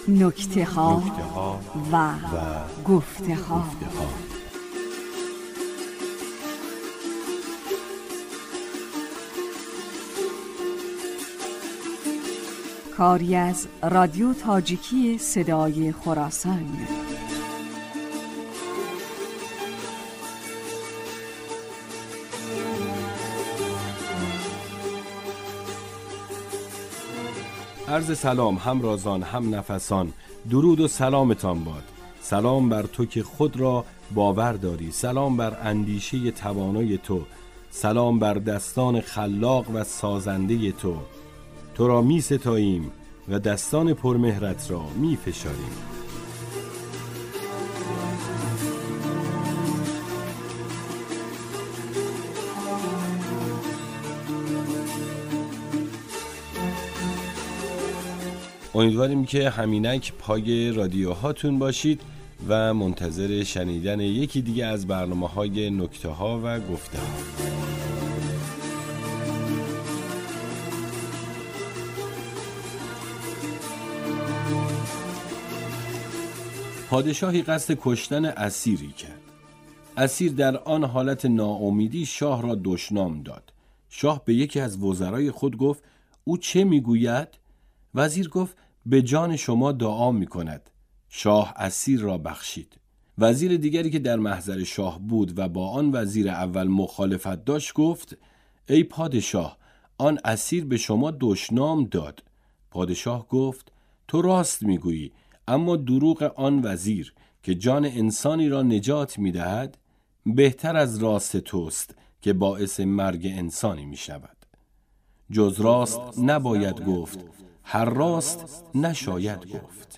نکته‌ها و گفته‌ها. کاری از رادیو تاجیکی صدای خراسان. عرض سلام همرازان، هم نفسان، درود و سلامتان باد. سلام بر تو که خود را باور داری، سلام بر اندیشه توانای تو، سلام بر دستان خلاق و سازنده تو. تو را می ستاییم و دستان پرمهرت را می فشاریم. امیدواریم که همینک پای رادیوهاتون باشید و منتظر شنیدن یکی دیگه از برنامه‌های نکته‌ها و گفته‌ها. پادشاهی قصد کشتن اسیری کرد. اسیر در آن حالت ناامیدی شاه را دشنام داد. شاه به یکی از وزرای خود گفت: او چه میگوید؟ وزیر گفت: به جان شما دعا میکند. شاه اسیر را بخشید. وزیر دیگری که در محضر شاه بود و با آن وزیر اول مخالفت داشت گفت: ای پادشاه، آن اسیر به شما دشنام داد. پادشاه گفت: تو راست میگویی، اما دروغ آن وزیر که جان انسانی را نجات میدهد بهتر از راست توست که باعث مرگ انسانی میشود. جز راست نباید گفت، هر راست نشاید گفت.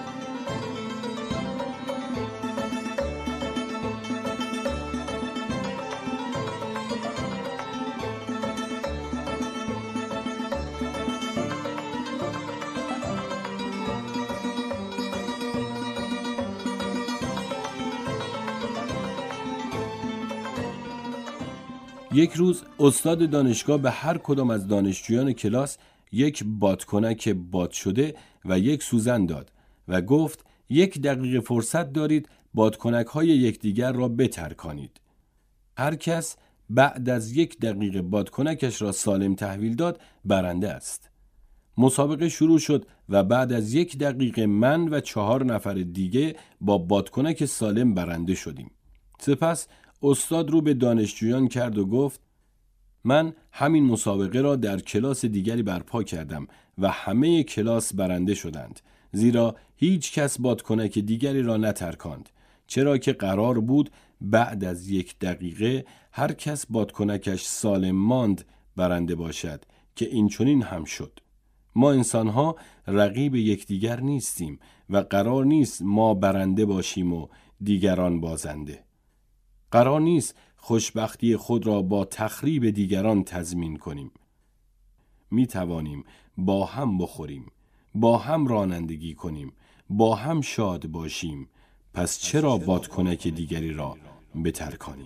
یک روز استاد دانشگاه به هر کدام از دانشجویان کلاس یک بادکنک باد شده و یک سوزن داد و گفت: 1 دقیقه فرصت دارید بادکنک‌های یکدیگر را بترکانید. هر کس بعد از 1 دقیقه بادکنکش را سالم تحویل داد برنده است. مسابقه شروع شد و بعد از 1 دقیقه من و 4 نفر دیگه با بادکنک سالم برنده شدیم. سپس استاد رو به دانشجویان کرد و گفت: من همین مسابقه را در کلاس دیگری برپا کردم و همه کلاس برنده شدند، زیرا هیچ کس بادکنک دیگری را نترکاند، چرا که قرار بود بعد از 1 دقیقه هر کس بادکنکش سالم ماند برنده باشد، که این چنین هم شد. ما انسان‌ها رقیب یکدیگر نیستیم و قرار نیست ما برنده باشیم و دیگران بازنده. قرار نیست خوشبختی خود را با تخریب دیگران تضمین کنیم. می توانیم با هم بخوریم، با هم رانندگی کنیم، با هم شاد باشیم. پس چرا بادکنک دیگری را بترکانیم؟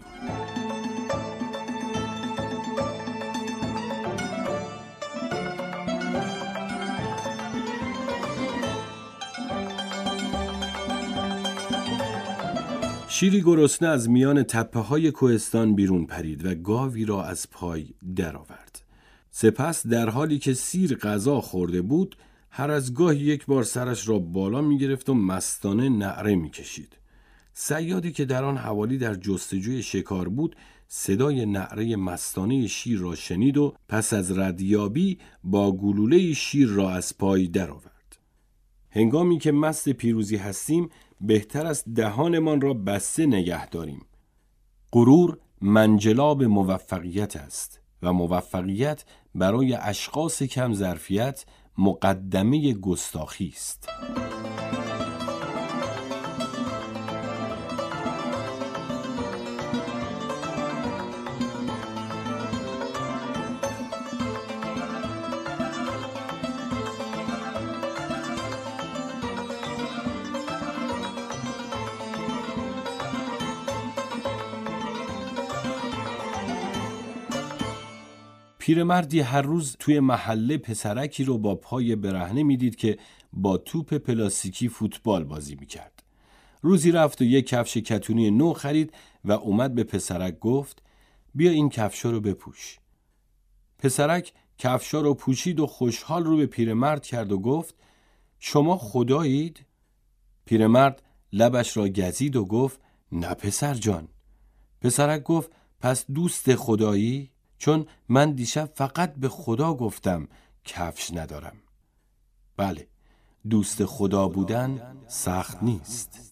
شیری گرسنه از میان تپه‌های کوهستان بیرون پرید و گاوی را از پای درآورد. سپس در حالی که سیر غذا خورده بود، هر از گاهی 1 بار سرش را بالا می‌گرفت و مستانه نعره می‌کشید. صیادی که در آن حوالی در جستجوی شکار بود، صدای نعره مستانه شیر را شنید و پس از ردیابی با گلوله شیر را از پای درآورد. هنگامی که مست پیروزی هستیم، بهتر است دهانمان را بسته نگه داریم. غرور منجلاب موفقیت است و موفقیت برای اشخاص کم ظرفیت مقدمه گستاخی است. پیرمردی هر روز توی محله پسرکی رو با پای برهنه میدید که با توپ پلاستیکی فوتبال بازی میکرد. روزی رفت و یک کفش کتونی نو خرید و اومد به پسرک گفت بیا این کفشا رو بپوش. پسرک کفشا رو پوشید و خوشحال رو به پیرمرد کرد و گفت شما خدایید؟ پیرمرد لبش را گزید و گفت نه پسر جان. پسرک گفت پس دوست خدایی؟ چون من دیشب فقط به خدا گفتم کفش ندارم. بله، دوست خدا بودن سخت نیست.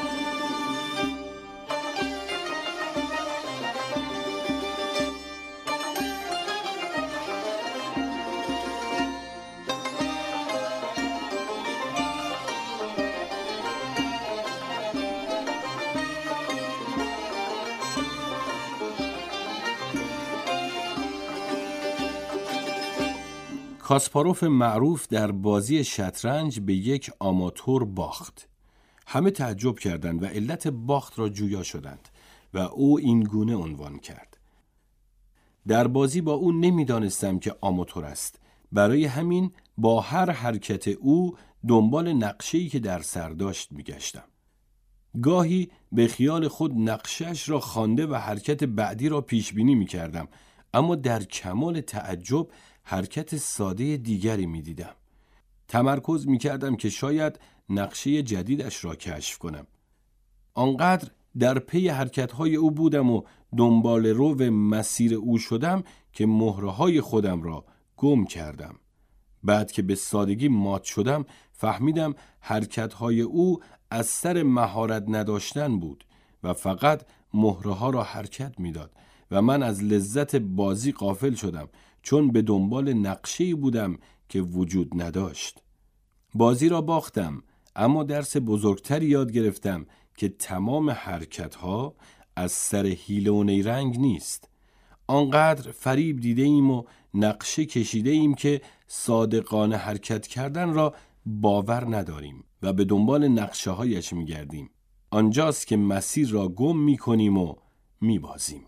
کاسپاروف معروف در بازی شطرنج به یک آماتور باخت. همه تعجب کردند و علت باخت را جویا شدند و او این گونه عنوان کرد: در بازی با او نمیدانستم که آماتور است، برای همین با هر حرکت او دنبال نقشه‌ای که در سر داشت میگشتم. گاهی به خیال خود نقشش را خوانده و حرکت بعدی را پیش بینی میکردم، اما در کمال تعجب حرکت ساده دیگری می دیدم. تمرکز می کردم که شاید نقشه جدیدش را کشف کنم. آنقدر در پی حرکتهای او بودم و دنبال رو و مسیر او شدم که مهره‌های خودم را گم کردم. بعد که به سادگی مات شدم فهمیدم حرکتهای او از سر مهارت نداشتن بود و فقط مهره‌ها را حرکت می داد و من از لذت بازی غافل شدم، چون به دنبال نقشه‌ای بودم که وجود نداشت. بازی را باختم، اما درس بزرگتری یاد گرفتم که تمام حرکت‌ها از سر حیله و نیرنگ نیست. آنقدر فریب دیده ایم و نقشه کشیده ایم که صادقانه حرکت کردن را باور نداریم و به دنبال نقشه‌هایش می‌گردیم. آنجاست که مسیر را گم می‌کنیم و می‌بازیم.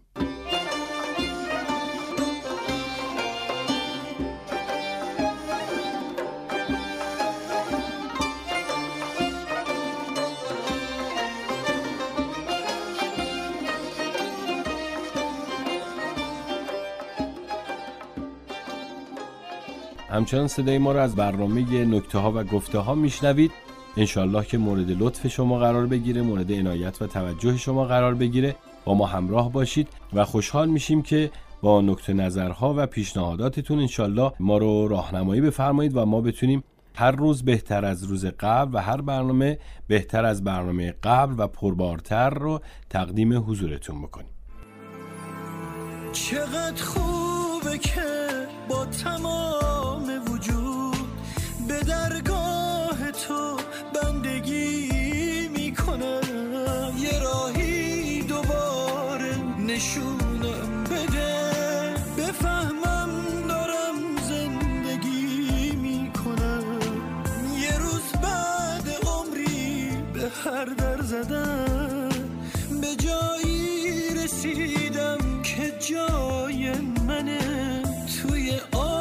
همچنان صدای ما را از برنامه نکته ها و گفته ها میشنوید. انشالله که مورد لطف شما قرار بگیره، مورد عنایت و توجه شما قرار بگیره. با ما همراه باشید و خوشحال میشیم که با نکته نظرها و پیشنهاداتتون انشالله ما رو راهنمایی بفرمایید و ما بتونیم هر روز بهتر از روز قبل و هر برنامه بهتر از برنامه قبل و پربارتر رو تقدیم حضورتون بکنیم. چقدر خوبه که با تمام وجود به درگاه تو بندگی میکنم. یه راهی دوباره نشونم بده، بفهمم دارم زندگی میکنم. یه روز بعد عمری به هر در زدم به جایی رسیدم که جای منه، توی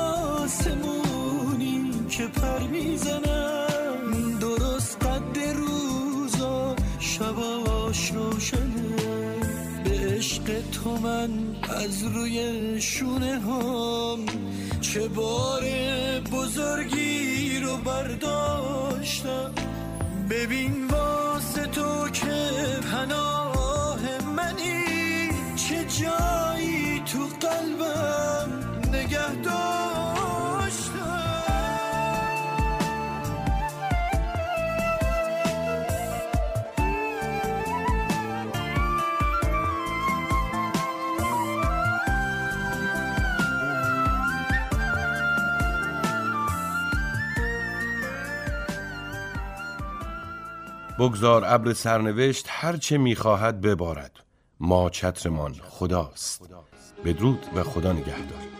آسمونی که پر میزنم. درست قد روزا شباش روشنه، به عشق تو من از روی شونه هم چه بار بزرگی رو برداشتم. ببین واسه تو که پناه منی، چه جایی تو قلبم نگه داشتم. بگذار ابر سرنوشت هر چه می‌خواهد ببارد، ما چترمان خداست. بدرود و خدا نگهدار.